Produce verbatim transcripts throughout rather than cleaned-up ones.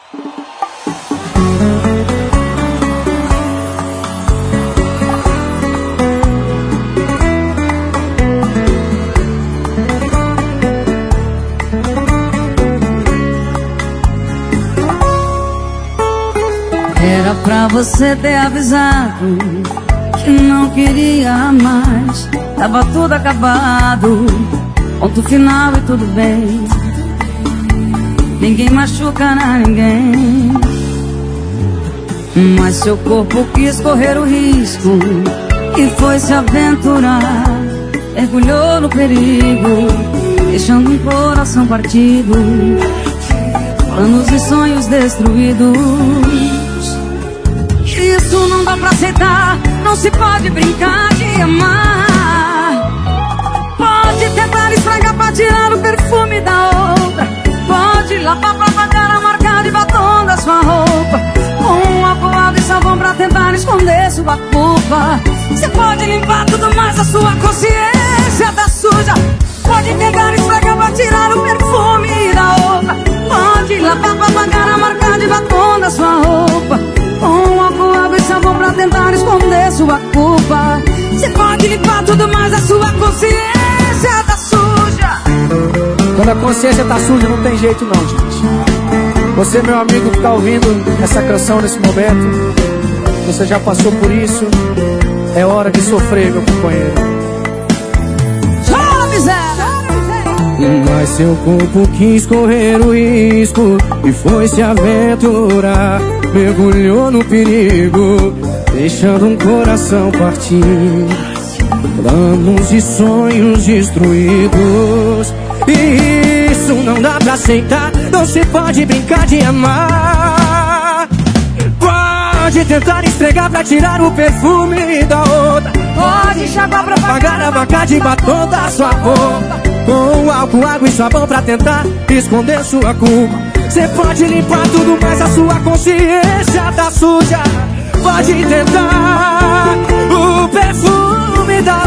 Era pra você ter avisado que não queria mais. Tava tudo acabado, ponto final e tudo bem. Ninguém machuca a ninguém, mas seu corpo quis correr o risco e foi se aventurar. Mergulhou no perigo, deixando um coração partido, planos e sonhos destruídos. Isso não dá pra aceitar, não se pode brincar de amar. Pode tentar estragar pra tirar o perfume da outra, pode lavar pra pagar a marca de batom da sua roupa, com um álcool e sabão pra tentar esconder sua culpa. Você pode limpar tudo, mas a sua consciência tá suja. Pode tentar estragar pra tirar o perfume da outra, pode lavar pra pagar a marca de batom da sua roupa, com um álcool e sabão pra tentar esconder sua culpa. Você pode limpar tudo, mas a sua consciência tá suja. Quando a consciência tá suja não tem jeito não, gente. Você, meu amigo que tá ouvindo essa canção nesse momento, você já passou por isso. É hora de sofrer, meu companheiro. Chora, miséria! Mas seu corpo quis correr o risco e foi se aventurar. Mergulhou no perigo, deixando um coração partir, planos e sonhos destruídos. E isso não dá pra aceitar, não se pode brincar de amar. Pode tentar esfregar pra tirar o perfume da outra, pode enxaguar pra pagar a marca de batom da sua roupa, com álcool, água e sabão pra tentar esconder sua culpa. Você pode limpar tudo, mas a sua consciência tá suja. Pode tentar o perfume da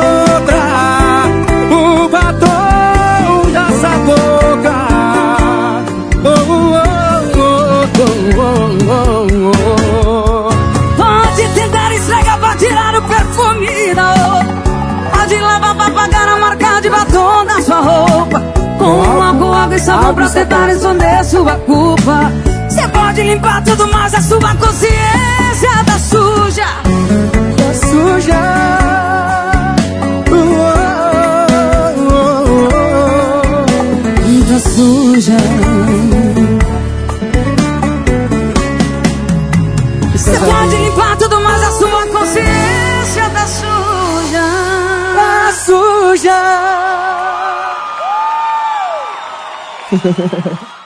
outra, o batom da sua boca. Oh, oh, oh, oh, oh, oh. Pode tentar esfregar pra tirar o perfume da outra, pode lavar pra pagar a marca de batom da sua roupa, com álcool, água e sabão pra tentar esconder sua culpa. Você pode limpar tudo, mas a sua consciência tá suja. Tá suja. Oh, oh, oh, oh. Tá suja. Você pode limpar tudo, mas a sua consciência tá suja. Tá suja.